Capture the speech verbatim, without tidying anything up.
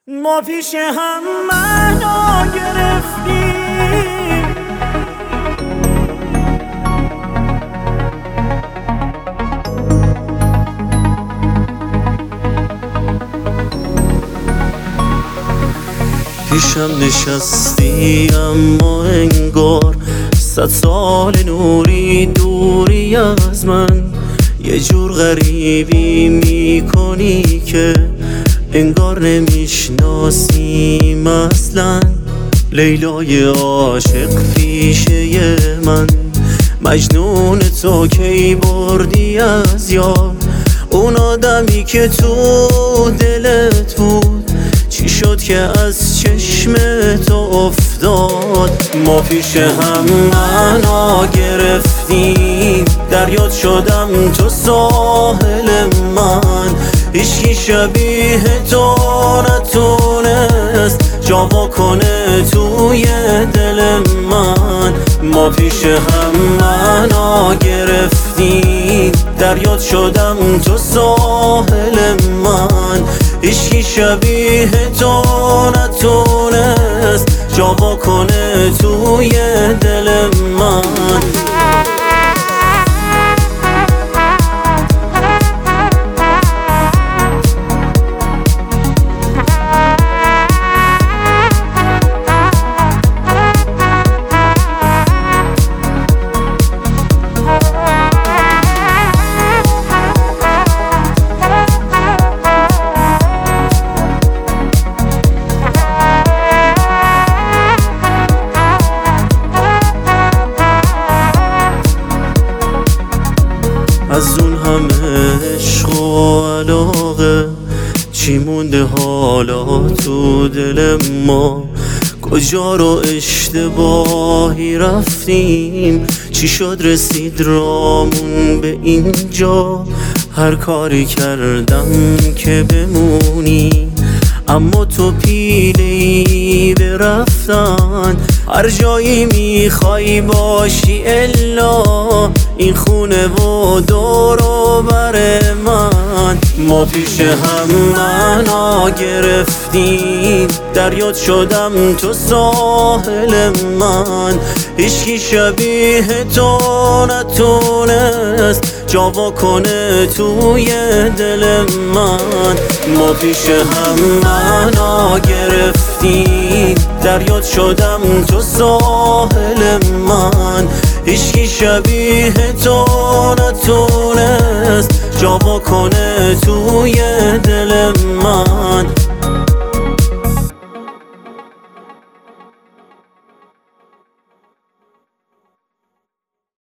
ما پیش هم معنا گرفتیم، پیشم نشستی اما انگار صد سال نوری دوری از من. یه جور غریبی میکنی که انگار نمیشناسیم اصلا. لیلای عاشق پیشه من، مجنون تو کی بردی از یاد؟ اون آدمی که تو دلت بود چی شد که از چشم تو افتاد؟ ما پیش هم معنا گرفتیم، دریات شدم تو ساحل من. هیچکی شبیه تو نتونست جا کنه توی دل من. ما پیش هم معنا گرفتیم، دریات شدم تو ساحل من. هیچکی شبیه تو نتونست جا کنه توی دل من. از اون همه عشق و علاقه چی مونده حالا تو دل ما؟ کجا رو اشتباهی رفتیم؟ چی شد رسید رامون به اینجا؟ هر کاری کردم که بمونی، اما تو پیله‌ای به رفتن. هر جایی میخوای باشی الا این خونه و دور و بر من. ما پیش هم معنا گرفتیم، دریات شدم تو ساحل من. هیچکی شبیه تو نتونست جا کنه توی دل من. ما پیش هم معنا گرفتیم، دریات شدم تو ساحل من. هیچکی شبیه تو نتونست جا کنه توی دل من.